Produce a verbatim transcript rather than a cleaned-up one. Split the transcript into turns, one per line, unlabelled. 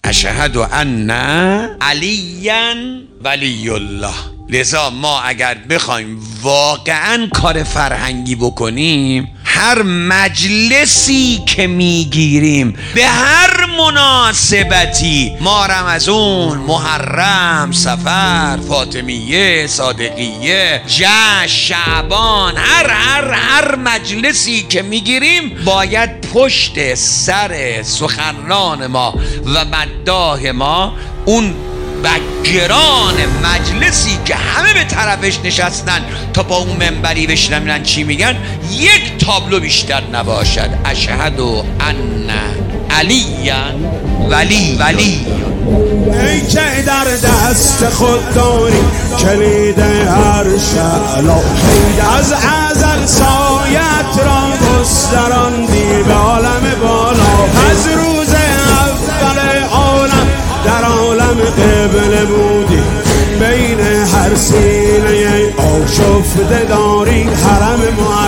اشهد ان علیا ولی الله. لذا ما اگر بخوایم واقعا کار فرهنگی بکنیم، هر مجلسی که میگیریم، به هر مناسبتی، ما رمضان، محرم، سفر، فاطمیه، صادقیه، جشن، شعبان، هر هر هر مجلسی که میگیریم باید پشت سر سخنران ما و مداح ما اون بگران مجلسی که همه به طرفش نشستن تا با اون منبری بشنن چی میگن، یک تابلو بیشتر نباشد. اشهد ان علیا ولی ولی.
ای که در دست خود داری کلید هر شعلا، از ازل سایت را گستراندی به عالم بالا. از روز اول عالم در عالم قبله بودی، بین هر سینه آشفته داری حرم معظم.